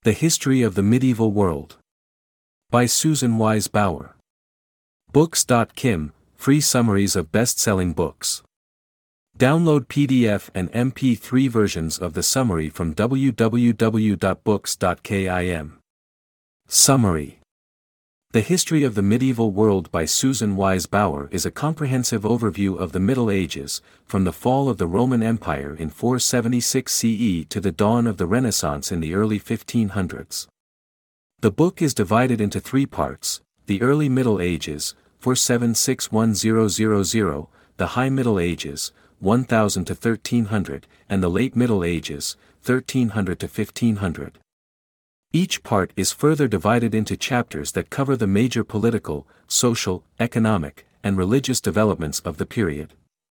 The History of the Medieval World. By Susan Wise Bauer. Books.kim, free summaries of best-selling books. Download PDF and MP3 versions of the summary from www.books.kim. Summary. The History of the Medieval World by Susan Wise Bauer is a comprehensive overview of the Middle Ages, from the fall of the Roman Empire in 476 CE to the dawn of the Renaissance in the early 1500s. The book is divided into three parts: the Early Middle Ages, 476-1000, the High Middle Ages, 1000 to 1300, and the Late Middle Ages, 1300 to 1500. Each part is further divided into chapters that cover the major political, social, economic, and religious developments of the period.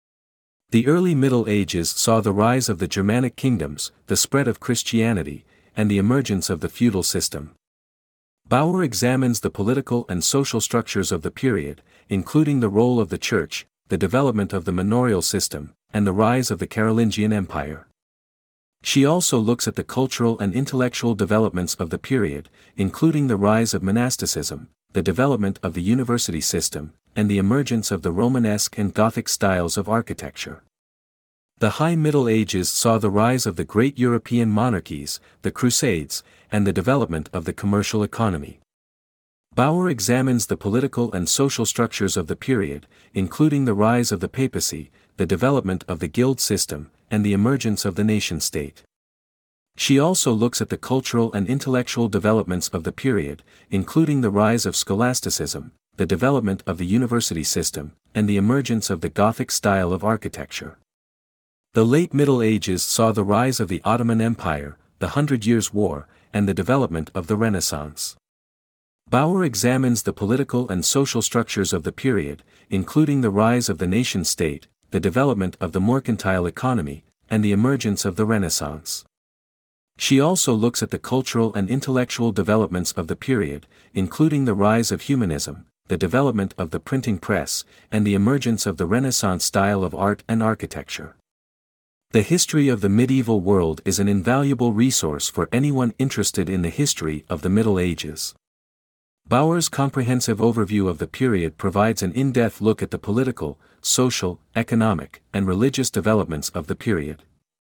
The early Middle Ages saw the rise of the Germanic kingdoms, the spread of Christianity, and the emergence of the feudal system. Bauer examines the political and social structures of the period, including the role of the Church, the development of the manorial system, and the rise of the Carolingian Empire. She also looks at the cultural and intellectual developments of the period, including the rise of monasticism, the development of the university system, and the emergence of the Romanesque and Gothic styles of architecture. The High Middle Ages saw the rise of the great European monarchies, the Crusades, and the development of the commercial economy. Bauer examines the political and social structures of the period, including the rise of the papacy, the development of the guild system, and the emergence of the nation-state. She also looks at the cultural and intellectual developments of the period, including the rise of scholasticism, the development of the university system, and the emergence of the Gothic style of architecture. The Late Middle Ages saw the rise of the Ottoman Empire, the Hundred Years' War, and the development of the Renaissance. Bauer examines the political and social structures of the period, including the rise of the nation-state, the development of the mercantile economy, and the emergence of the Renaissance. She also looks at the cultural and intellectual developments of the period, including the rise of humanism, the development of the printing press, and the emergence of the Renaissance style of art and architecture. The History of the Medieval World is an invaluable resource for anyone interested in the history of the Middle Ages. Bauer's comprehensive overview of the period provides an in-depth look at the political, social, economic, and religious developments of the period.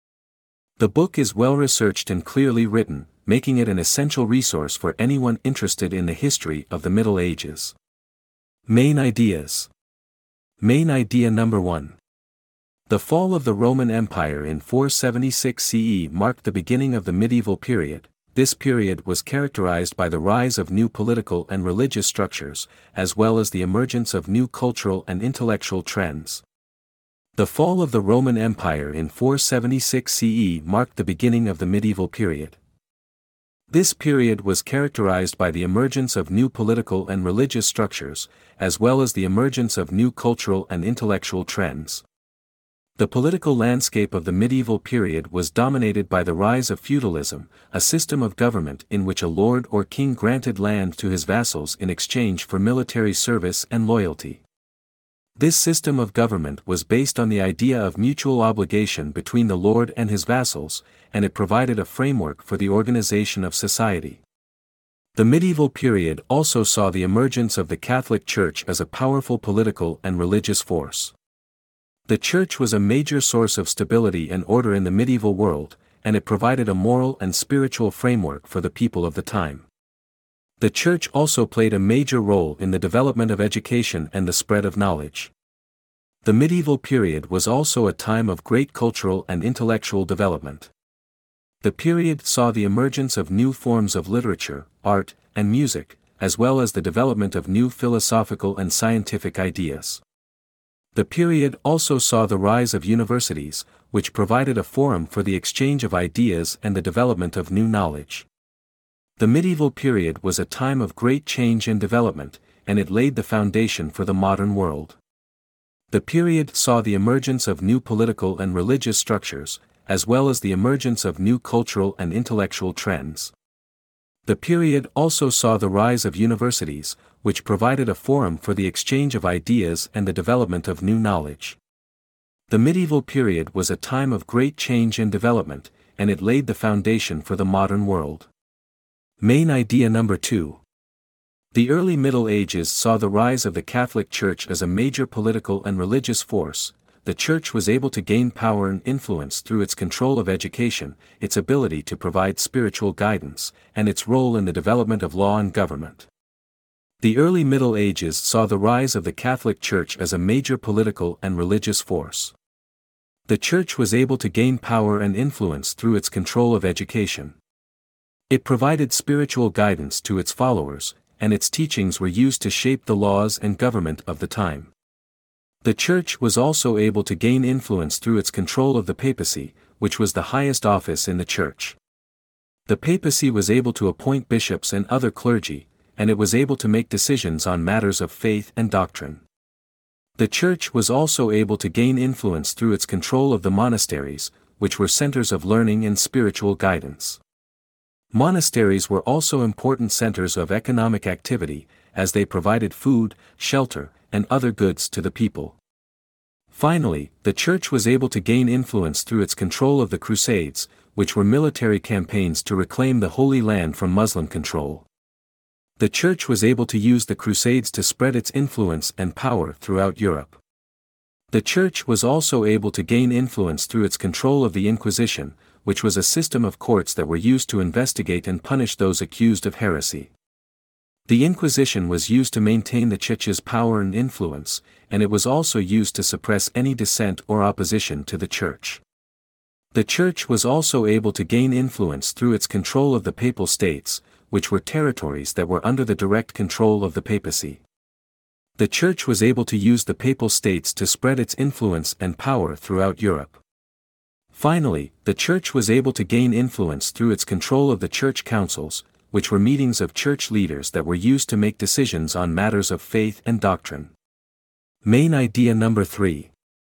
The book is well-researched and clearly written, making it an essential resource for anyone interested in the history of the Middle Ages. Main ideas. Main idea number 1. The fall of the Roman Empire in 476 CE marked the beginning of the medieval period. This period was characterized by the rise of new political and religious structures, as well as the emergence of new cultural and intellectual trends. The fall of the Roman Empire in 476 CE marked the beginning of the medieval period. This period was characterized by the emergence of new political and religious structures, as well as the emergence of new cultural and intellectual trends. The political landscape of the medieval period was dominated by the rise of feudalism, a system of government in which a lord or king granted land to his vassals in exchange for military service and loyalty. This system of government was based on the idea of mutual obligation between the lord and his vassals, and it provided a framework for the organization of society. The medieval period also saw the emergence of the Catholic Church as a powerful political and religious force. The Church was a major source of stability and order in the medieval world, and it provided a moral and spiritual framework for the people of the time. The Church also played a major role in the development of education and the spread of knowledge. The medieval period was also a time of great cultural and intellectual development. The period saw the emergence of new forms of literature, art, and music, as well as the development of new philosophical and scientific ideas. The period also saw the rise of universities, which provided a forum for the exchange of ideas and the development of new knowledge. The medieval period was a time of great change and development, and it laid the foundation for the modern world. The period saw the emergence of new political and religious structures, as well as the emergence of new cultural and intellectual trends. The period also saw the rise of universities, which provided a forum for the exchange of ideas and the development of new knowledge. The medieval period was a time of great change and development, and it laid the foundation for the modern world. Main idea number 2. The early Middle Ages saw the rise of the Catholic Church as a major political and religious force. The Church was able to gain power and influence through its control of education, its ability to provide spiritual guidance, and its role in the development of law and government. The early Middle Ages saw the rise of the Catholic Church as a major political and religious force. The Church was able to gain power and influence through its control of education. It provided spiritual guidance to its followers, and its teachings were used to shape the laws and government of the time. The Church was also able to gain influence through its control of the papacy, which was the highest office in the Church. The papacy was able to appoint bishops and other clergy, and it was able to make decisions on matters of faith and doctrine. The Church was also able to gain influence through its control of the monasteries, which were centers of learning and spiritual guidance. Monasteries were also important centers of economic activity, as they provided food, shelter, and other goods to the people. Finally, the Church was able to gain influence through its control of the Crusades, which were military campaigns to reclaim the Holy Land from Muslim control. The Church was able to use the Crusades to spread its influence and power throughout Europe. The Church was also able to gain influence through its control of the Inquisition, which was a system of courts that were used to investigate and punish those accused of heresy. The Inquisition was used to maintain the Church's power and influence, and it was also used to suppress any dissent or opposition to the Church. The Church was also able to gain influence through its control of the Papal States, which were territories that were under the direct control of the papacy. The Church was able to use the Papal States to spread its influence and power throughout Europe. Finally, the Church was able to gain influence through its control of the Church Councils, which were meetings of Church leaders that were used to make decisions on matters of faith and doctrine. Main idea number 3.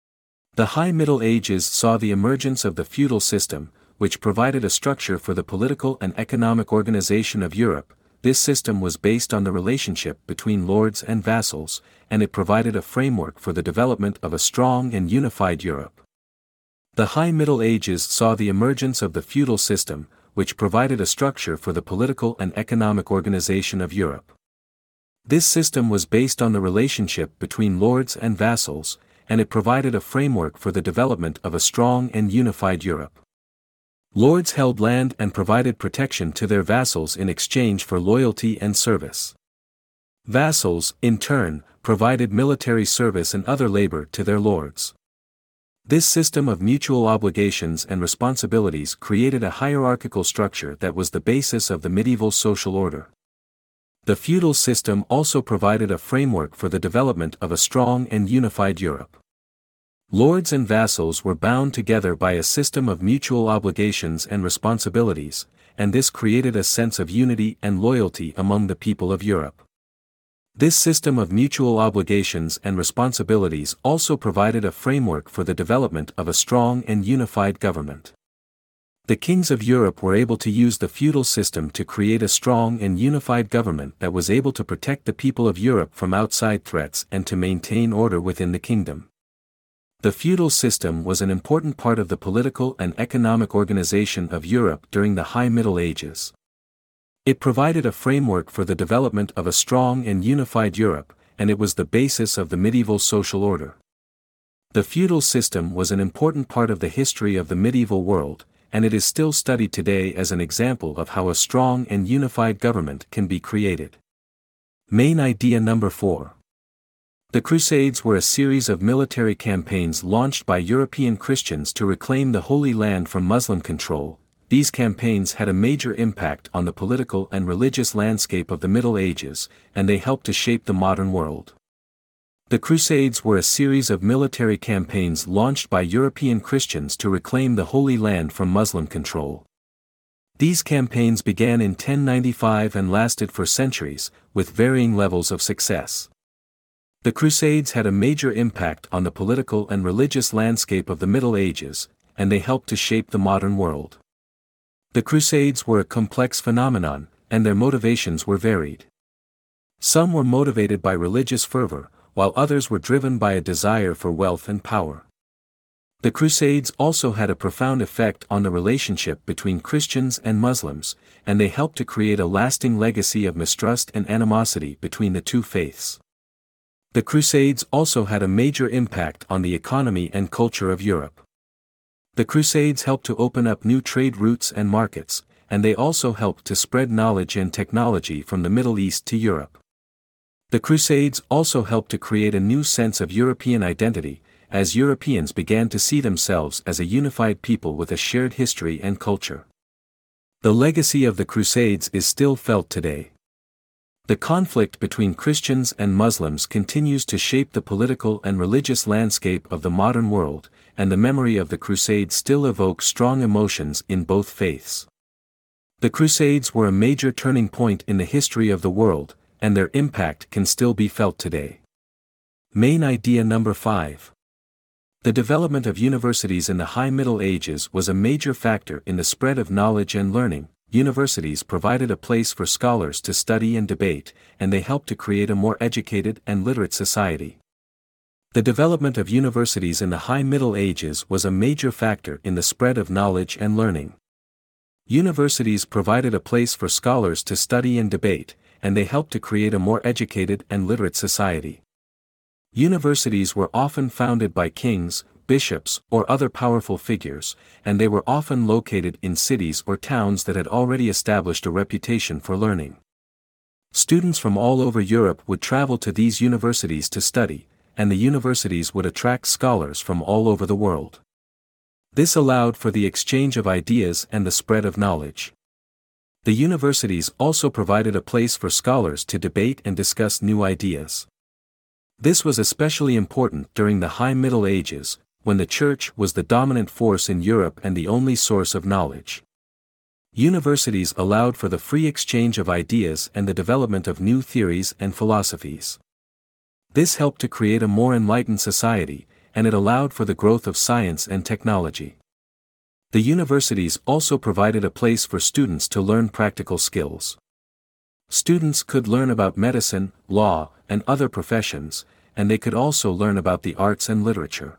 The High Middle Ages saw the emergence of the feudal system, which provided a structure for the political and economic organization of Europe. This system was based on the relationship between lords and vassals, and it provided a framework for the development of a strong and unified Europe. The High Middle Ages saw the emergence of the feudal system, which provided a structure for the political and economic organization of Europe. This system was based on the relationship between lords and vassals, and it provided a framework for the development of a strong and unified Europe. Lords held land and provided protection to their vassals in exchange for loyalty and service. Vassals, in turn, provided military service and other labor to their lords. This system of mutual obligations and responsibilities created a hierarchical structure that was the basis of the medieval social order. The feudal system also provided a framework for the development of a strong and unified Europe. Lords and vassals were bound together by a system of mutual obligations and responsibilities, and this created a sense of unity and loyalty among the people of Europe. This system of mutual obligations and responsibilities also provided a framework for the development of a strong and unified government. The kings of Europe were able to use the feudal system to create a strong and unified government that was able to protect the people of Europe from outside threats and to maintain order within the kingdom. The feudal system was an important part of the political and economic organization of Europe during the High Middle Ages. It provided a framework for the development of a strong and unified Europe, and it was the basis of the medieval social order. The feudal system was an important part of the history of the medieval world, and it is still studied today as an example of how a strong and unified government can be created. Main idea number 4. The Crusades were a series of military campaigns launched by European Christians to reclaim the Holy Land from Muslim control. These campaigns had a major impact on the political and religious landscape of the Middle Ages, and they helped to shape the modern world. The Crusades were a series of military campaigns launched by European Christians to reclaim the Holy Land from Muslim control. These campaigns began in 1095 and lasted for centuries, with varying levels of success. The Crusades had a major impact on the political and religious landscape of the Middle Ages, and they helped to shape the modern world. The Crusades were a complex phenomenon, and their motivations were varied. Some were motivated by religious fervor, while others were driven by a desire for wealth and power. The Crusades also had a profound effect on the relationship between Christians and Muslims, and they helped to create a lasting legacy of mistrust and animosity between the two faiths. The Crusades also had a major impact on the economy and culture of Europe. The Crusades helped to open up new trade routes and markets, and they also helped to spread knowledge and technology from the Middle East to Europe. The Crusades also helped to create a new sense of European identity, as Europeans began to see themselves as a unified people with a shared history and culture. The legacy of the Crusades is still felt today. The conflict between Christians and Muslims continues to shape the political and religious landscape of the modern world, and the memory of the Crusades still evokes strong emotions in both faiths. The Crusades were a major turning point in the history of the world, and their impact can still be felt today. Main idea number 5. The development of universities in the High Middle Ages was a major factor in the spread of knowledge and learning. Universities provided a place for scholars to study and debate, and they helped to create a more educated and literate society. The development of universities in the High Middle Ages was a major factor in the spread of knowledge and learning. Universities provided a place for scholars to study and debate, and they helped to create a more educated and literate society. Universities were often founded by kings, bishops, or other powerful figures, and they were often located in cities or towns that had already established a reputation for learning. Students from all over Europe would travel to these universities to study, and the universities would attract scholars from all over the world. This allowed for the exchange of ideas and the spread of knowledge. The universities also provided a place for scholars to debate and discuss new ideas. This was especially important during the High Middle Ages, when the Church was the dominant force in Europe and the only source of knowledge. Universities allowed for the free exchange of ideas and the development of new theories and philosophies. This helped to create a more enlightened society, and it allowed for the growth of science and technology. The universities also provided a place for students to learn practical skills. Students could learn about medicine, law, and other professions, and they could also learn about the arts and literature.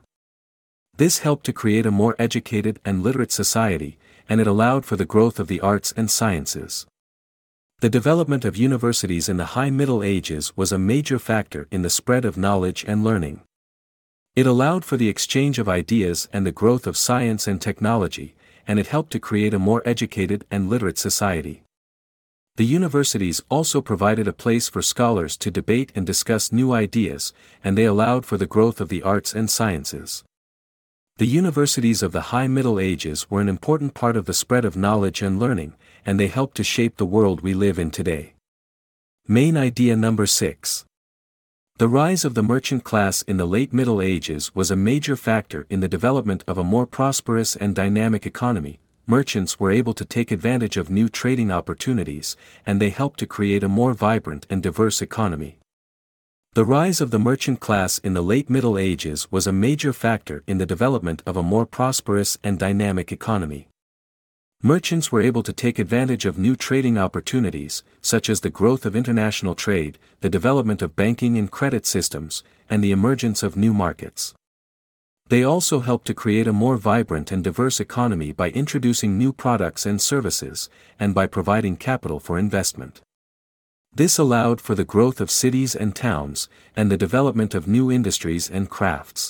This helped to create a more educated and literate society, and it allowed for the growth of the arts and sciences. The development of universities in the High Middle Ages was a major factor in the spread of knowledge and learning. It allowed for the exchange of ideas and the growth of science and technology, and it helped to create a more educated and literate society. The universities also provided a place for scholars to debate and discuss new ideas, and they allowed for the growth of the arts and sciences. The universities of the High Middle Ages were an important part of the spread of knowledge and learning, and they helped to shape the world we live in today. Main idea number 6. The rise of the merchant class in the late Middle Ages was a major factor in the development of a more prosperous and dynamic economy. Merchants were able to take advantage of new trading opportunities, and they helped to create a more vibrant and diverse economy. The rise of the merchant class in the late Middle Ages was a major factor in the development of a more prosperous and dynamic economy. Merchants were able to take advantage of new trading opportunities, such as the growth of international trade, the development of banking and credit systems, and the emergence of new markets. They also helped to create a more vibrant and diverse economy by introducing new products and services, and by providing capital for investment. This allowed for the growth of cities and towns, and the development of new industries and crafts.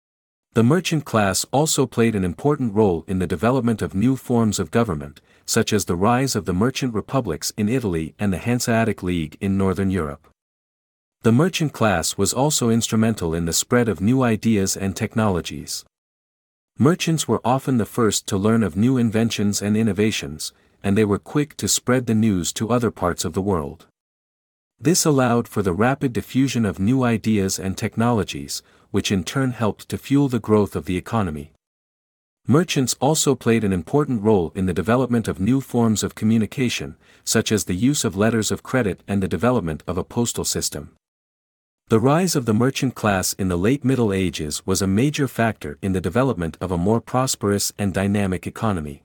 The merchant class also played an important role in the development of new forms of government, such as the rise of the merchant republics in Italy and the Hanseatic League in Northern Europe. The merchant class was also instrumental in the spread of new ideas and technologies. Merchants were often the first to learn of new inventions and innovations, and they were quick to spread the news to other parts of the world. This allowed for the rapid diffusion of new ideas and technologies, which in turn helped to fuel the growth of the economy. Merchants also played an important role in the development of new forms of communication, such as the use of letters of credit and the development of a postal system. The rise of the merchant class in the late Middle Ages was a major factor in the development of a more prosperous and dynamic economy.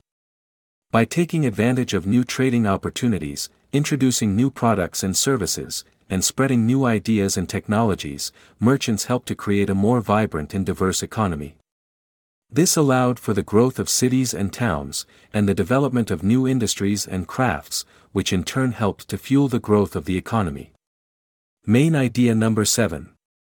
By taking advantage of new trading opportunities, introducing new products and services, and spreading new ideas and technologies, merchants helped to create a more vibrant and diverse economy. This allowed for the growth of cities and towns, and the development of new industries and crafts, which in turn helped to fuel the growth of the economy. Main idea number 7.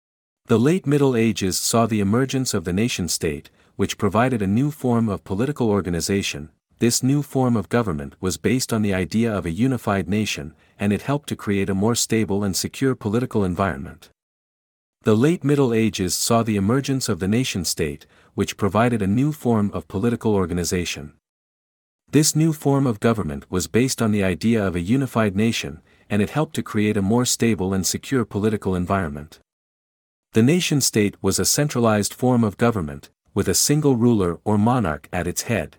The late Middle Ages saw the emergence of the nation-state, which provided a new form of political organization. This new form of government was based on the idea of a unified nation, and it helped to create a more stable and secure political environment. The late Middle Ages saw the emergence of the nation-state, which provided a new form of political organization. This new form of government was based on the idea of a unified nation, and it helped to create a more stable and secure political environment. The nation-state was a centralized form of government, with a single ruler or monarch at its head.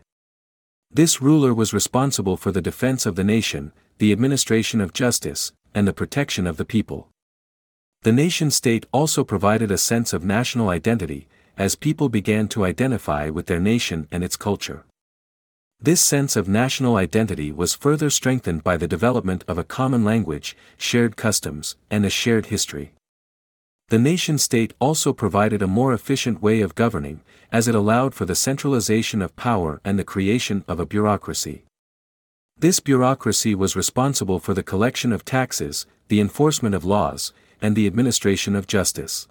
This ruler was responsible for the defense of the nation, the administration of justice, and the protection of the people. The nation-state also provided a sense of national identity, as people began to identify with their nation and its culture. This sense of national identity was further strengthened by the development of a common language, shared customs, and a shared history. The nation-state also provided a more efficient way of governing, as it allowed for the centralization of power and the creation of a bureaucracy. This bureaucracy was responsible for the collection of taxes, the enforcement of laws, and the administration of justice.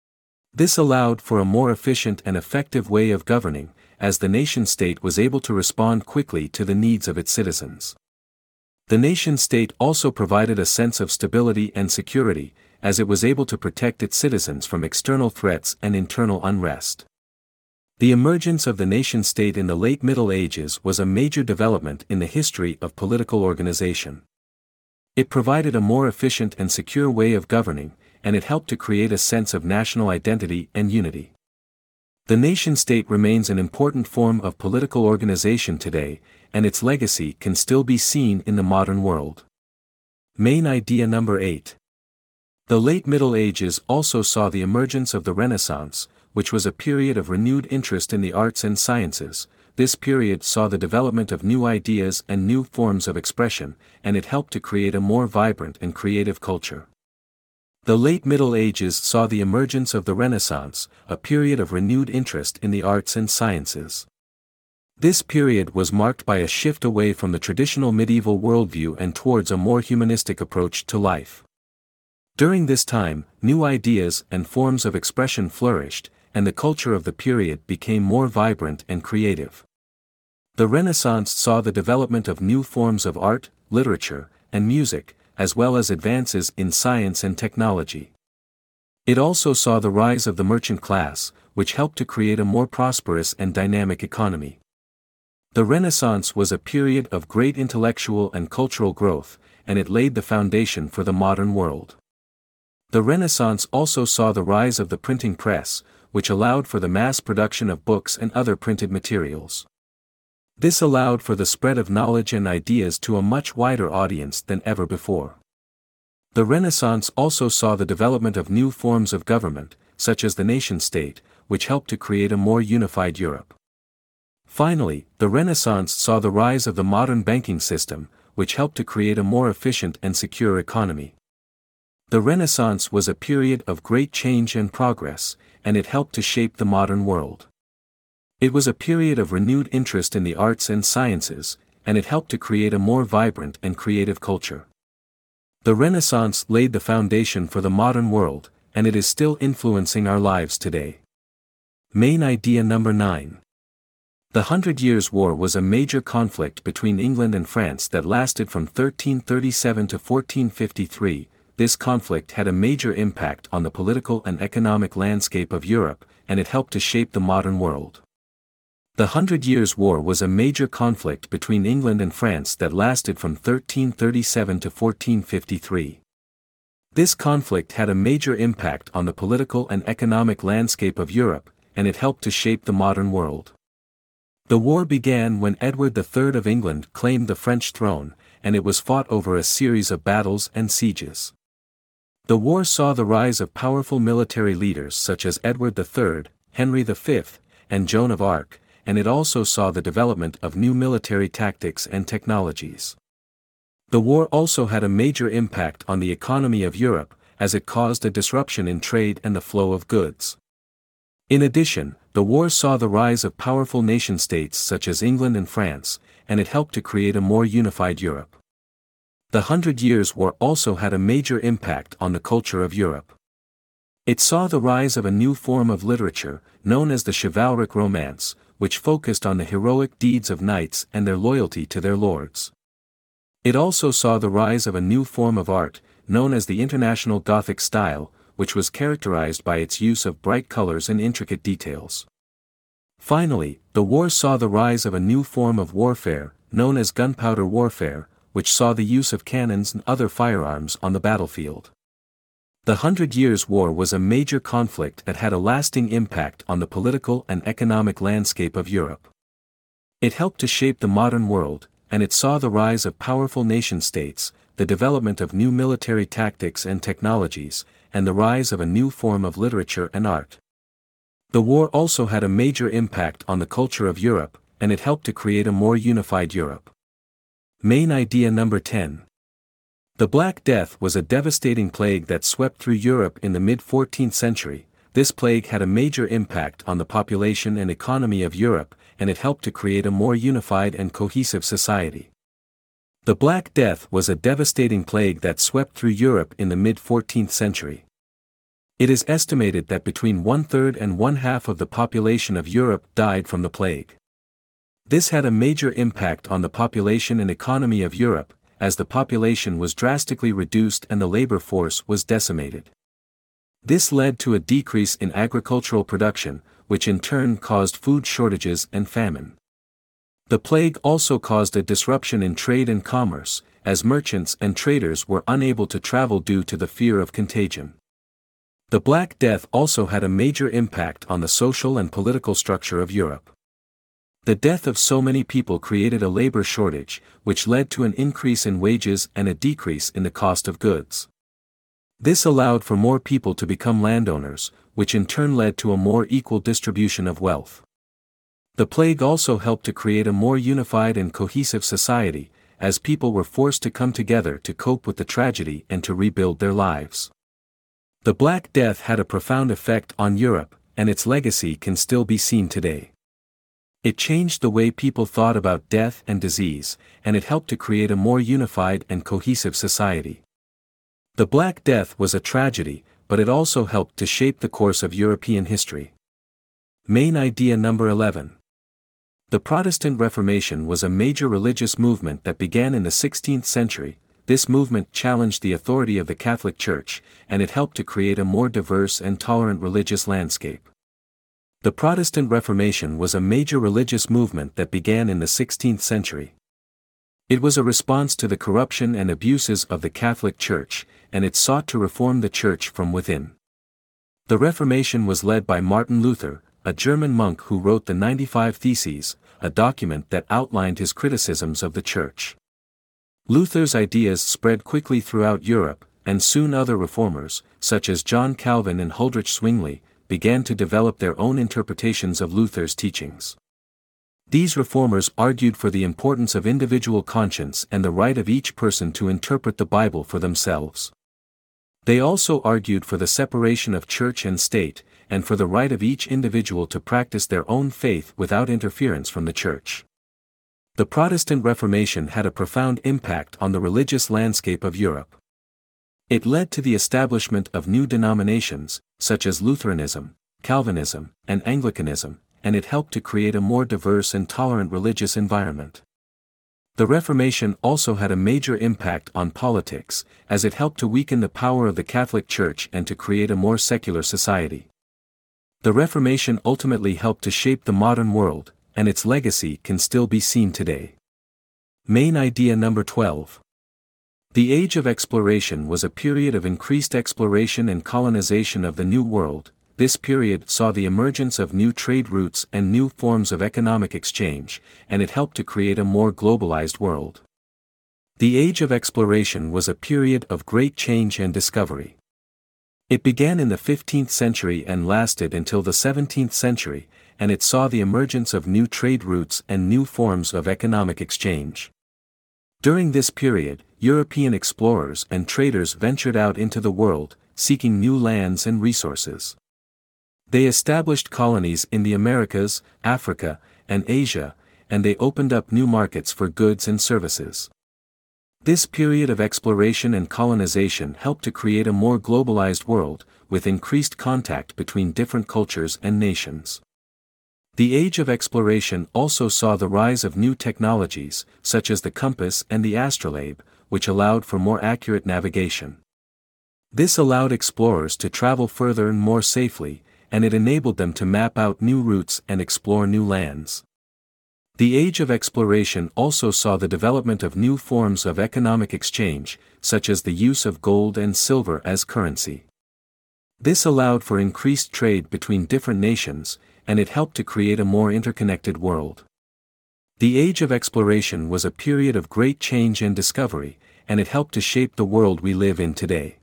This allowed for a more efficient and effective way of governing, as the nation-state was able to respond quickly to the needs of its citizens. The nation-state also provided a sense of stability and security, as it was able to protect its citizens from external threats and internal unrest. The emergence of the nation-state in the late Middle Ages was a major development in the history of political organization. It provided a more efficient and secure way of governing, and it helped to create a sense of national identity and unity. The nation-state remains an important form of political organization today, and its legacy can still be seen in the modern world. Main idea number 8. The late Middle Ages also saw the emergence of the Renaissance, which was a period of renewed interest in the arts and sciences. This period saw the development of new ideas and new forms of expression, and it helped to create a more vibrant and creative culture. The late Middle Ages saw the emergence of the Renaissance, a period of renewed interest in the arts and sciences. This period was marked by a shift away from the traditional medieval worldview and towards a more humanistic approach to life. During this time, new ideas and forms of expression flourished, and the culture of the period became more vibrant and creative. The Renaissance saw the development of new forms of art, literature, and music, as well as advances in science and technology. It also saw the rise of the merchant class, which helped to create a more prosperous and dynamic economy. The Renaissance was a period of great intellectual and cultural growth, and it laid the foundation for the modern world. The Renaissance also saw the rise of the printing press, which allowed for the mass production of books and other printed materials. This allowed for the spread of knowledge and ideas to a much wider audience than ever before. The Renaissance also saw the development of new forms of government, such as the nation-state, which helped to create a more unified Europe. Finally, the Renaissance saw the rise of the modern banking system, which helped to create a more efficient and secure economy. The Renaissance was a period of great change and progress, and it helped to shape the modern world. It was a period of renewed interest in the arts and sciences, and it helped to create a more vibrant and creative culture. The Renaissance laid the foundation for the modern world, and it is still influencing our lives today. Main idea number 9. The 100 Years' War was a major conflict between England and France that lasted from 1337 to 1453. This conflict had a major impact on the political and economic landscape of Europe, and it helped to shape the modern world. The 100 Years' War was a major conflict between England and France that lasted from 1337 to 1453. This conflict had a major impact on the political and economic landscape of Europe, and it helped to shape the modern world. The war began when Edward III of England claimed the French throne, and it was fought over a series of battles and sieges. The war saw the rise of powerful military leaders such as Edward III, Henry V, and Joan of Arc, and it also saw the development of new military tactics and technologies. The war also had a major impact on the economy of Europe, as it caused a disruption in trade and the flow of goods. In addition, the war saw the rise of powerful nation-states such as England and France, and it helped to create a more unified Europe. The Hundred Years' War also had a major impact on the culture of Europe. It saw the rise of a new form of literature, known as the chivalric romance, which focused on the heroic deeds of knights and their loyalty to their lords. It also saw the rise of a new form of art, known as the International Gothic style, which was characterized by its use of bright colors and intricate details. Finally, the war saw the rise of a new form of warfare, known as gunpowder warfare, which saw the use of cannons and other firearms on the battlefield. The Hundred Years' War was a major conflict that had a lasting impact on the political and economic landscape of Europe. It helped to shape the modern world, and it saw the rise of powerful nation-states, the development of new military tactics and technologies, and the rise of a new form of literature and art. The war also had a major impact on the culture of Europe, and it helped to create a more unified Europe. Main idea number 10. The Black Death was a devastating plague that swept through Europe in the mid-14th century. This plague had a major impact on the population and economy of Europe, and it helped to create a more unified and cohesive society. The Black Death was a devastating plague that swept through Europe in the mid-14th century. It is estimated that between 1/3 and 1/2 of the population of Europe died from the plague. This had a major impact on the population and economy of Europe, as the population was drastically reduced and the labor force was decimated. This led to a decrease in agricultural production, which in turn caused food shortages and famine. The plague also caused a disruption in trade and commerce, as merchants and traders were unable to travel due to the fear of contagion. The Black Death also had a major impact on the social and political structure of Europe. The death of so many people created a labor shortage, which led to an increase in wages and a decrease in the cost of goods. This allowed for more people to become landowners, which in turn led to a more equal distribution of wealth. The plague also helped to create a more unified and cohesive society, as people were forced to come together to cope with the tragedy and to rebuild their lives. The Black Death had a profound effect on Europe, and its legacy can still be seen today. It changed the way people thought about death and disease, and it helped to create a more unified and cohesive society. The Black Death was a tragedy, but it also helped to shape the course of European history. Main idea number 11. The Protestant Reformation was a major religious movement that began in the 16th century. This movement challenged the authority of the Catholic Church, and it helped to create a more diverse and tolerant religious landscape. The Protestant Reformation was a major religious movement that began in the 16th century. It was a response to the corruption and abuses of the Catholic Church, and it sought to reform the Church from within. The Reformation was led by Martin Luther, a German monk who wrote the 95 Theses, a document that outlined his criticisms of the Church. Luther's ideas spread quickly throughout Europe, and soon other reformers, such as John Calvin and Huldrych Zwingli, began to develop their own interpretations of Luther's teachings. These reformers argued for the importance of individual conscience and the right of each person to interpret the Bible for themselves. They also argued for the separation of church and state, and for the right of each individual to practice their own faith without interference from the church. The Protestant Reformation had a profound impact on the religious landscape of Europe. It led to the establishment of new denominations, such as Lutheranism, Calvinism, and Anglicanism, and it helped to create a more diverse and tolerant religious environment. The Reformation also had a major impact on politics, as it helped to weaken the power of the Catholic Church and to create a more secular society. The Reformation ultimately helped to shape the modern world, and its legacy can still be seen today. Main idea number 12. The Age of Exploration was a period of increased exploration and colonization of the New World. This period saw the emergence of new trade routes and new forms of economic exchange, and it helped to create a more globalized world. The Age of Exploration was a period of great change and discovery. It began in the 15th century and lasted until the 17th century, and it saw the emergence of new trade routes and new forms of economic exchange. During this period, European explorers and traders ventured out into the world, seeking new lands and resources. They established colonies in the Americas, Africa, and Asia, and they opened up new markets for goods and services. This period of exploration and colonization helped to create a more globalized world, with increased contact between different cultures and nations. The age of exploration also saw the rise of new technologies, such as the compass and the astrolabe, which allowed for more accurate navigation. This allowed explorers to travel further and more safely, and it enabled them to map out new routes and explore new lands. The age of exploration also saw the development of new forms of economic exchange, such as the use of gold and silver as currency. This allowed for increased trade between different nations, and it helped to create a more interconnected world. The age of exploration was a period of great change and discovery, and it helped to shape the world we live in today.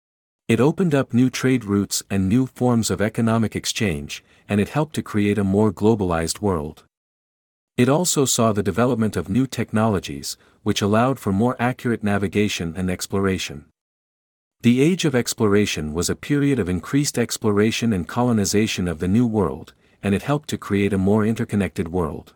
It opened up new trade routes and new forms of economic exchange, and it helped to create a more globalized world. It also saw the development of new technologies, which allowed for more accurate navigation and exploration. The age of exploration was a period of increased exploration and colonization of the New World, and it helped to create a more interconnected world.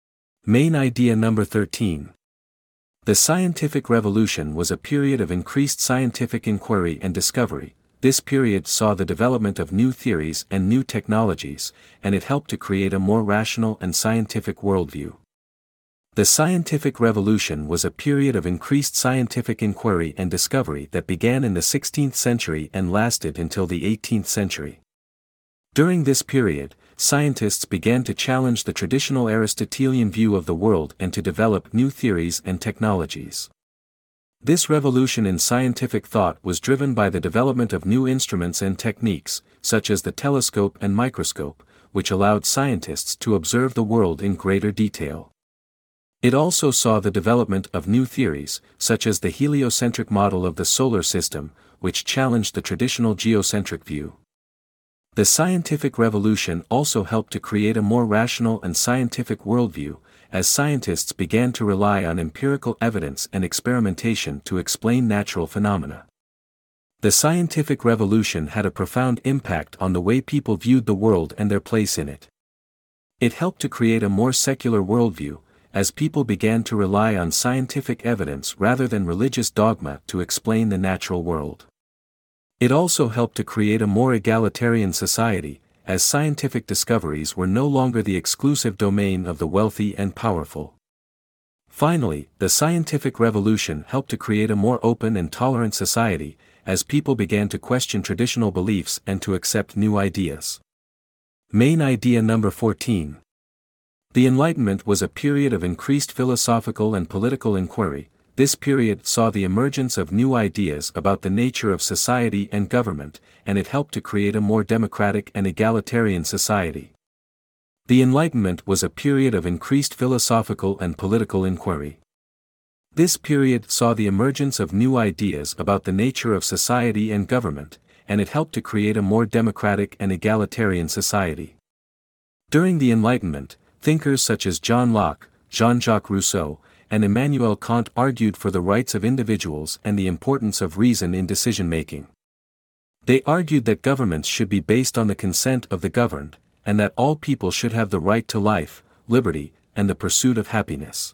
Main idea number 13. The scientific revolution was a period of increased scientific inquiry and discovery. This period saw the development of new theories and new technologies, and it helped to create a more rational and scientific worldview. The scientific revolution was a period of increased scientific inquiry and discovery that began in the 16th century and lasted until the 18th century. During this period, scientists began to challenge the traditional Aristotelian view of the world and to develop new theories and technologies. This revolution in scientific thought was driven by the development of new instruments and techniques, such as the telescope and microscope, which allowed scientists to observe the world in greater detail. It also saw the development of new theories, such as the heliocentric model of the solar system, which challenged the traditional geocentric view. The scientific revolution also helped to create a more rational and scientific worldview, as scientists began to rely on empirical evidence and experimentation to explain natural phenomena. The scientific revolution had a profound impact on the way people viewed the world and their place in it. It helped to create a more secular worldview, as people began to rely on scientific evidence rather than religious dogma to explain the natural world. It also helped to create a more egalitarian society, as scientific discoveries were no longer the exclusive domain of the wealthy and powerful. Finally, the scientific revolution helped to create a more open and tolerant society, as people began to question traditional beliefs and to accept new ideas. Main idea number 14. The Enlightenment was a period of increased philosophical and political inquiry. This period saw the emergence of new ideas about the nature of society and government, and it helped to create a more democratic and egalitarian society. The Enlightenment was a period of increased philosophical and political inquiry. This period saw the emergence of new ideas about the nature of society and government, and it helped to create a more democratic and egalitarian society. During the Enlightenment, thinkers such as John Locke, Jean-Jacques Rousseau, and Immanuel Kant argued for the rights of individuals and the importance of reason in decision-making. They argued that governments should be based on the consent of the governed, and that all people should have the right to life, liberty, and the pursuit of happiness.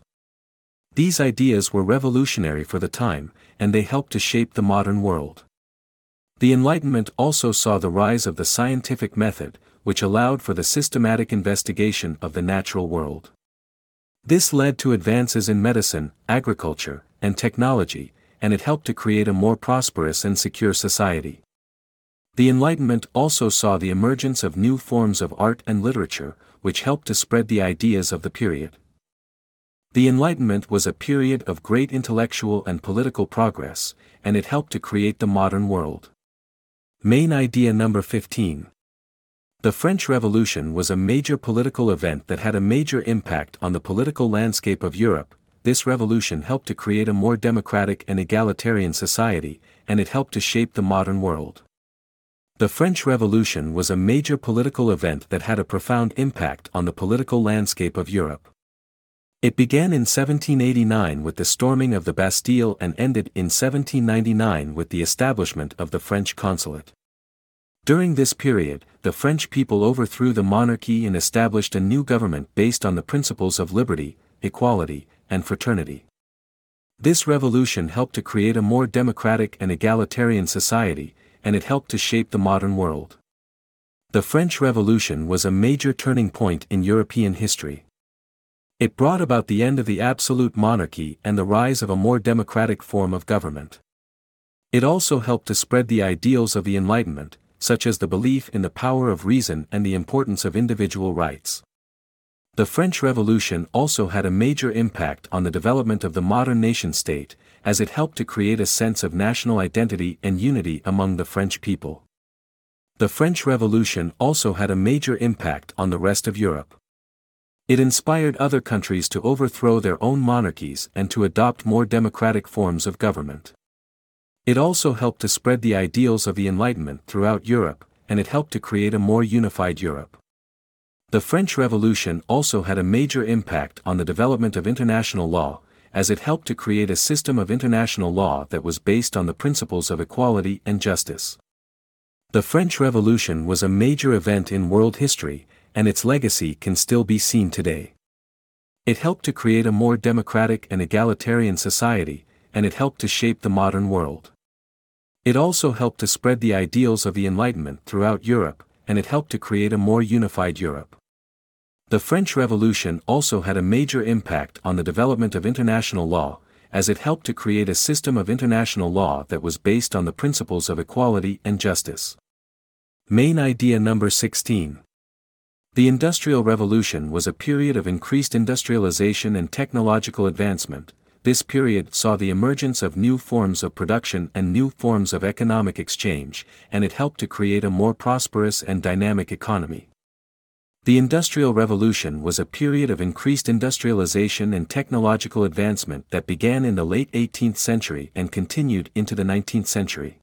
These ideas were revolutionary for the time, and they helped to shape the modern world. The Enlightenment also saw the rise of the scientific method, which allowed for the systematic investigation of the natural world. This led to advances in medicine, agriculture, and technology, and it helped to create a more prosperous and secure society. The Enlightenment also saw the emergence of new forms of art and literature, which helped to spread the ideas of the period. The Enlightenment was a period of great intellectual and political progress, and it helped to create the modern world. Main idea number 15. The French Revolution was a major political event that had a major impact on the political landscape of Europe. This revolution helped to create a more democratic and egalitarian society, and it helped to shape the modern world. The French Revolution was a major political event that had a profound impact on the political landscape of Europe. It began in 1789 with the storming of the Bastille and ended in 1799 with the establishment of the French consulate. During this period, the French people overthrew the monarchy and established a new government based on the principles of liberty, equality, and fraternity. This revolution helped to create a more democratic and egalitarian society, and it helped to shape the modern world. The French Revolution was a major turning point in European history. It brought about the end of the absolute monarchy and the rise of a more democratic form of government. It also helped to spread the ideals of the Enlightenment, such as the belief in the power of reason and the importance of individual rights. The French Revolution also had a major impact on the development of the modern nation-state, as it helped to create a sense of national identity and unity among the French people. The French Revolution also had a major impact on the rest of Europe. It inspired other countries to overthrow their own monarchies and to adopt more democratic forms of government. It also helped to spread the ideals of the Enlightenment throughout Europe, and it helped to create a more unified Europe. The French Revolution also had a major impact on the development of international law, as it helped to create a system of international law that was based on the principles of equality and justice. The French Revolution was a major event in world history, and its legacy can still be seen today. It helped to create a more democratic and egalitarian society, and it helped to shape the modern world. It also helped to spread the ideals of the Enlightenment throughout Europe, and it helped to create a more unified Europe. The French Revolution also had a major impact on the development of international law, as it helped to create a system of international law that was based on the principles of equality and justice. Main idea number 16. The Industrial Revolution was a period of increased industrialization and technological advancement. This period saw the emergence of new forms of production and new forms of economic exchange, and it helped to create a more prosperous and dynamic economy. The Industrial Revolution was a period of increased industrialization and technological advancement that began in the late 18th century and continued into the 19th century.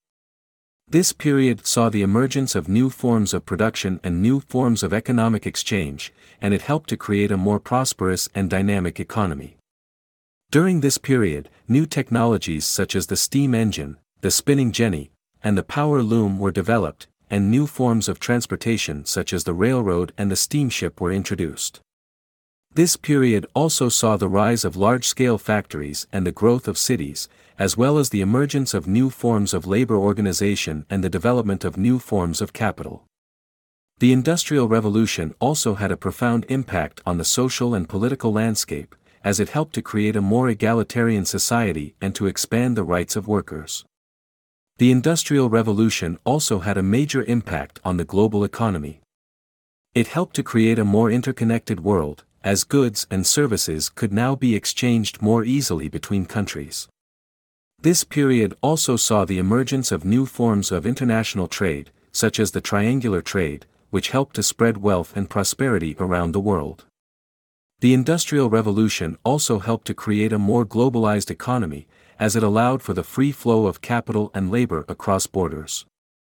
This period saw the emergence of new forms of production and new forms of economic exchange, and it helped to create a more prosperous and dynamic economy. During this period, new technologies such as the steam engine, the spinning jenny, and the power loom were developed, and new forms of transportation such as the railroad and the steamship were introduced. This period also saw the rise of large-scale factories and the growth of cities, as well as the emergence of new forms of labor organization and the development of new forms of capital. The Industrial Revolution also had a profound impact on the social and political landscape, as it helped to create a more egalitarian society and to expand the rights of workers. The Industrial Revolution also had a major impact on the global economy. It helped to create a more interconnected world, as goods and services could now be exchanged more easily between countries. This period also saw the emergence of new forms of international trade, such as the triangular trade, which helped to spread wealth and prosperity around the world. The Industrial Revolution also helped to create a more globalized economy, as it allowed for the free flow of capital and labor across borders.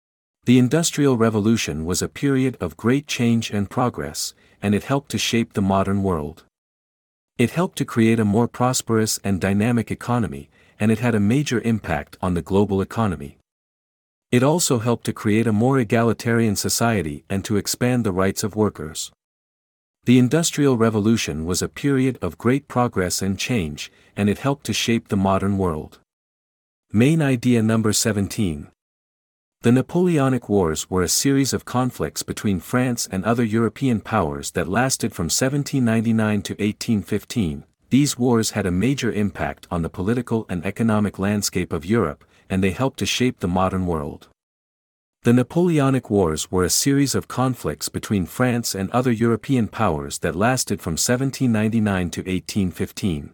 The Industrial Revolution was a period of great change and progress, and it helped to shape the modern world. It helped to create a more prosperous and dynamic economy, and it had a major impact on the global economy. It also helped to create a more egalitarian society and to expand the rights of workers. The Industrial Revolution was a period of great progress and change, and it helped to shape the modern world. Main idea number 17. The Napoleonic Wars were a series of conflicts between France and other European powers that lasted from 1799 to 1815. These wars had a major impact on the political and economic landscape of Europe, and they helped to shape the modern world. The Napoleonic Wars were a series of conflicts between France and other European powers that lasted from 1799 to 1815.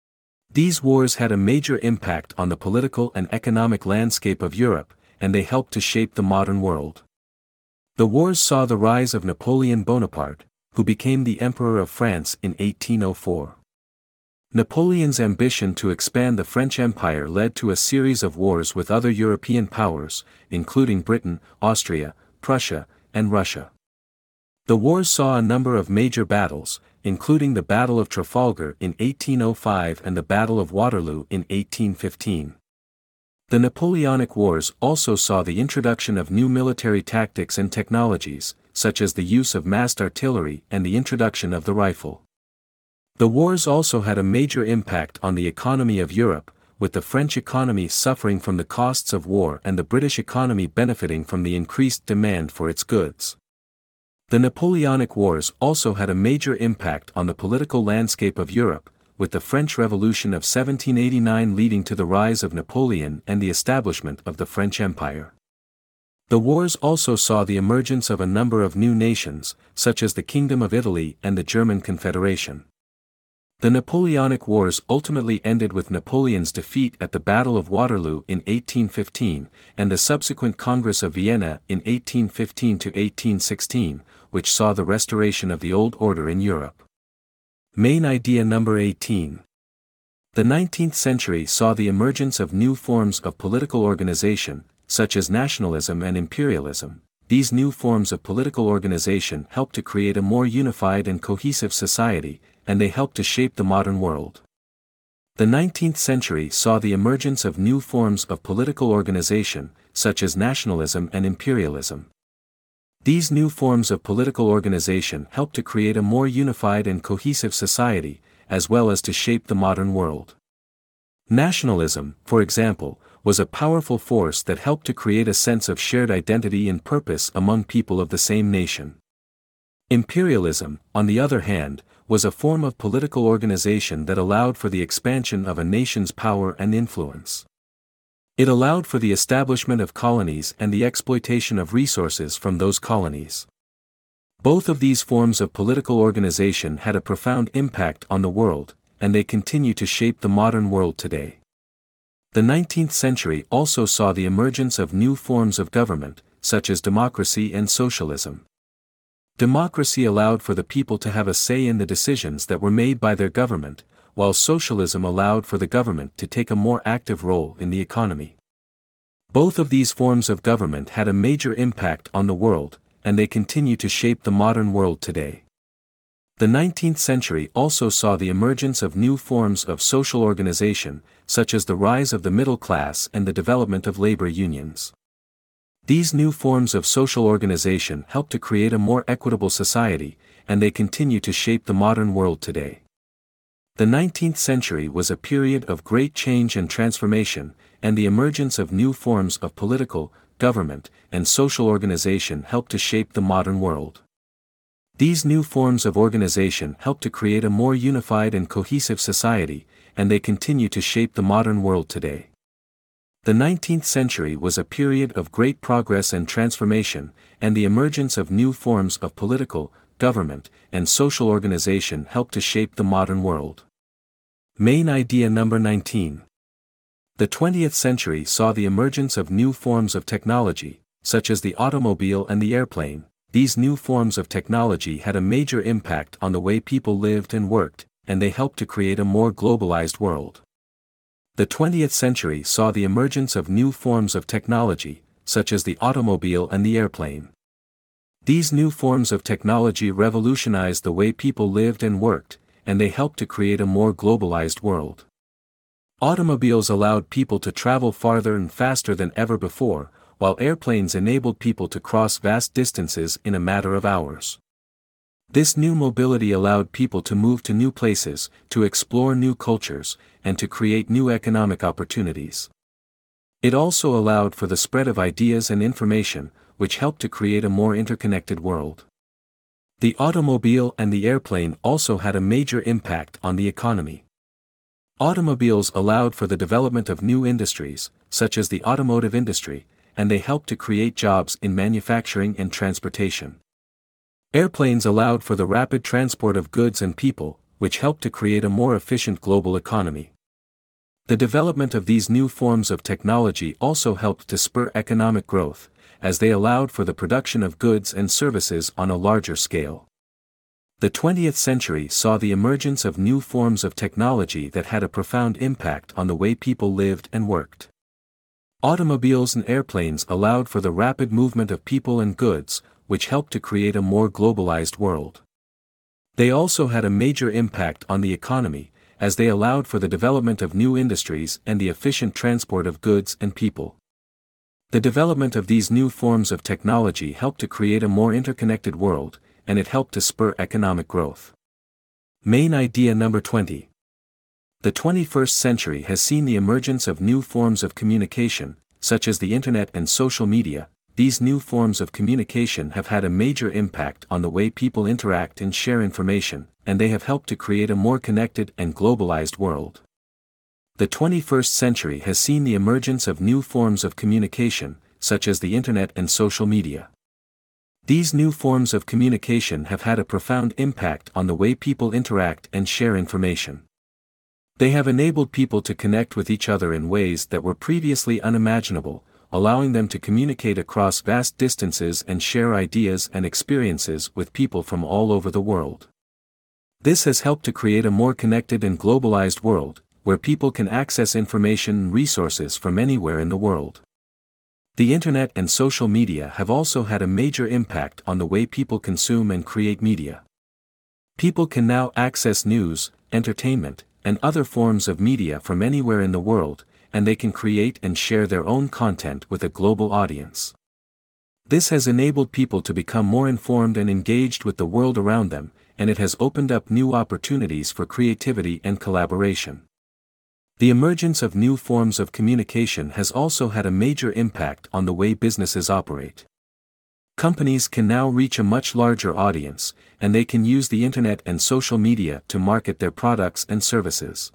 These wars had a major impact on the political and economic landscape of Europe, and they helped to shape the modern world. The wars saw the rise of Napoleon Bonaparte, who became the Emperor of France in 1804. Napoleon's ambition to expand the French Empire led to a series of wars with other European powers, including Britain, Austria, Prussia, and Russia. The wars saw a number of major battles, including the Battle of Trafalgar in 1805 and the Battle of Waterloo in 1815. The Napoleonic Wars also saw the introduction of new military tactics and technologies, such as the use of massed artillery and the introduction of the rifle. The wars also had a major impact on the economy of Europe, with the French economy suffering from the costs of war and the British economy benefiting from the increased demand for its goods. The Napoleonic Wars also had a major impact on the political landscape of Europe, with the French Revolution of 1789 leading to the rise of Napoleon and the establishment of the French Empire. The wars also saw the emergence of a number of new nations, such as the Kingdom of Italy and the German Confederation. The Napoleonic Wars ultimately ended with Napoleon's defeat at the Battle of Waterloo in 1815, and the subsequent Congress of Vienna in 1815 to 1816, which saw the restoration of the old order in Europe. Main idea number 18. The 19th century saw the emergence of new forms of political organization, such as nationalism and imperialism. These new forms of political organization helped to create a more unified and cohesive society, and they helped to shape the modern world. The 19th century saw the emergence of new forms of political organization, such as nationalism and imperialism. These new forms of political organization helped to create a more unified and cohesive society, as well as to shape the modern world. Nationalism, for example, was a powerful force that helped to create a sense of shared identity and purpose among people of the same nation. Imperialism, on the other hand, was a form of political organization that allowed for the expansion of a nation's power and influence. It allowed for the establishment of colonies and the exploitation of resources from those colonies. Both of these forms of political organization had a profound impact on the world, and they continue to shape the modern world today. The 19th century also saw the emergence of new forms of government, such as democracy and socialism. Democracy allowed for the people to have a say in the decisions that were made by their government, while socialism allowed for the government to take a more active role in the economy. Both of these forms of government had a major impact on the world, and they continue to shape the modern world today. The 19th century also saw the emergence of new forms of social organization, such as the rise of the middle class and the development of labor unions. These new forms of social organization helped to create a more equitable society, and they continue to shape the modern world today. The 19th century was a period of great change and transformation, and the emergence of new forms of political, government, and social organization helped to shape the modern world. These new forms of organization helped to create a more unified and cohesive society, and they continue to shape the modern world today. The 19th century was a period of great progress and transformation, and the emergence of new forms of political, government, and social organization helped to shape the modern world. Main idea number 19. The 20th century saw the emergence of new forms of technology, such as the automobile and the airplane. These new forms of technology had a major impact on the way people lived and worked, and they helped to create a more globalized world. The 20th century saw the emergence of new forms of technology, such as the automobile and the airplane. These new forms of technology revolutionized the way people lived and worked, and they helped to create a more globalized world. Automobiles allowed people to travel farther and faster than ever before, while airplanes enabled people to cross vast distances in a matter of hours. This new mobility allowed people to move to new places, to explore new cultures, and to create new economic opportunities. It also allowed for the spread of ideas and information, which helped to create a more interconnected world. The automobile and the airplane also had a major impact on the economy. Automobiles allowed for the development of new industries, such as the automotive industry, and they helped to create jobs in manufacturing and transportation. Airplanes allowed for the rapid transport of goods and people, which helped to create a more efficient global economy. The development of these new forms of technology also helped to spur economic growth, as they allowed for the production of goods and services on a larger scale. The 20th century saw the emergence of new forms of technology that had a profound impact on the way people lived and worked. Automobiles and airplanes allowed for the rapid movement of people and goods, which helped to create a more globalized world. They also had a major impact on the economy, as they allowed for the development of new industries and the efficient transport of goods and people. The development of these new forms of technology helped to create a more interconnected world, and it helped to spur economic growth. Main idea number 20. The 21st century has seen the emergence of new forms of communication, such as the internet and social media. These new forms of communication have had a major impact on the way people interact and share information, and they have helped to create a more connected and globalized world. The 21st century has seen the emergence of new forms of communication, such as the internet and social media. These new forms of communication have had a profound impact on the way people interact and share information. They have enabled people to connect with each other in ways that were previously unimaginable, allowing them to communicate across vast distances and share ideas and experiences with people from all over the world. This has helped to create a more connected and globalized world, where people can access information and resources from anywhere in the world. The internet and social media have also had a major impact on the way people consume and create media. People can now access news, entertainment, and other forms of media from anywhere in the world, and they can create and share their own content with a global audience. This has enabled people to become more informed and engaged with the world around them, and it has opened up new opportunities for creativity and collaboration. The emergence of new forms of communication has also had a major impact on the way businesses operate. Companies can now reach a much larger audience, and they can use the internet and social media to market their products and services.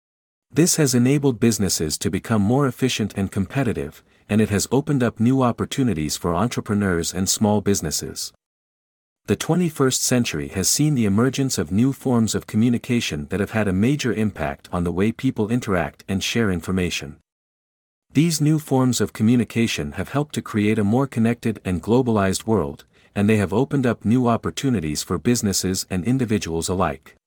This has enabled businesses to become more efficient and competitive, and it has opened up new opportunities for entrepreneurs and small businesses. The 21st century has seen the emergence of new forms of communication that have had a major impact on the way people interact and share information. These new forms of communication have helped to create a more connected and globalized world, and they have opened up new opportunities for businesses and individuals alike.